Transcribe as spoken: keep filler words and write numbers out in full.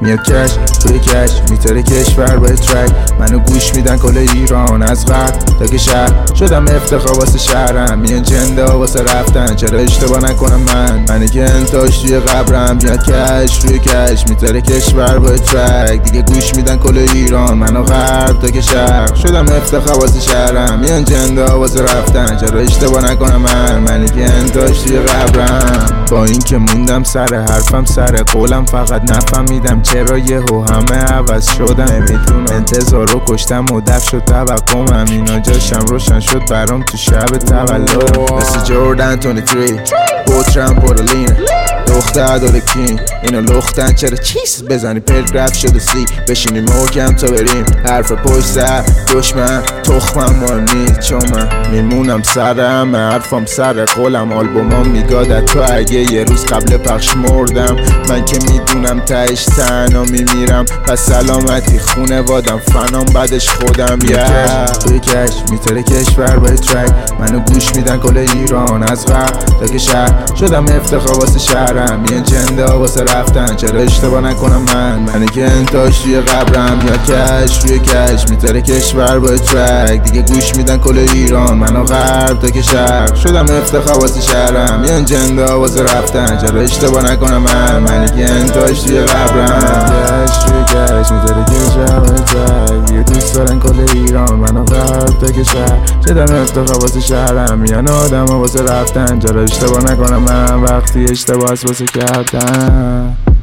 میاد کش توی کش میتره کشور با ترک منو گوش میدن کل ایران از غرب تا که شهر شدم افتخار واسه شهرم میان جنده واسه رفتن چرا اشتباه نکنم من منی که انتاش توی قبرم میاد کش روی کش میتره کشور با ترک دیگه گوش میدن کل ایران منو غرب تا که شهر شدم افتخار واسه شهرم میان جنده واسه رفتن چرا اشتباه نکنم من منی که انتاش توی قبرم با این که موندم سر حرفم سر قولم فقط نفهمیدم چرا یهو همه عوض شدم نمیدونم انتظار رو کشتم و دف شد توقعم اینا جاشم روشن شد برام تو شب تولدم مثل جوردن بیست و سه بوترم پورلینه دختر داره کین اینو لختن چرا چیز بزنی پلک رفت شده سی بشینیم محکم تا بریم حرف پشت سر دشمن تخمم مهم نیست چون من میمونم سرم حرفم سر قولم آلبومام میگادت تو اگه یه روز قبل پخش مردم من که میدونم تهش تنها میمیرم پس سلامتی خونه وادم فنام بعدش خودم یه توی کش میتره کشور با ترک منو گوش میدن کل ایران از غرب تا که شهر شدم افتخار واسه شهرم میان جنده واسه رفتن چرا اشتباه نکنم من منی که انتاش توی قبرم یا کش روی کش میتره کشور با ترک دیگه گوش میدن کل ایران منو غرب تا که شهر شدم افتخار واسه شهرم میان جنده واسه رفتن چرا اشتباه نکنم من منی که انتاش توی قبرم کش روی کش میتره کشور با ترک دیگه دوست دارن کل ایران منو غرب تا که شهر شدم افتخار واسه شهرم میان آدم واسه رفتن چرا اشتباه نکنم من وقتی اشتباه واسه کردن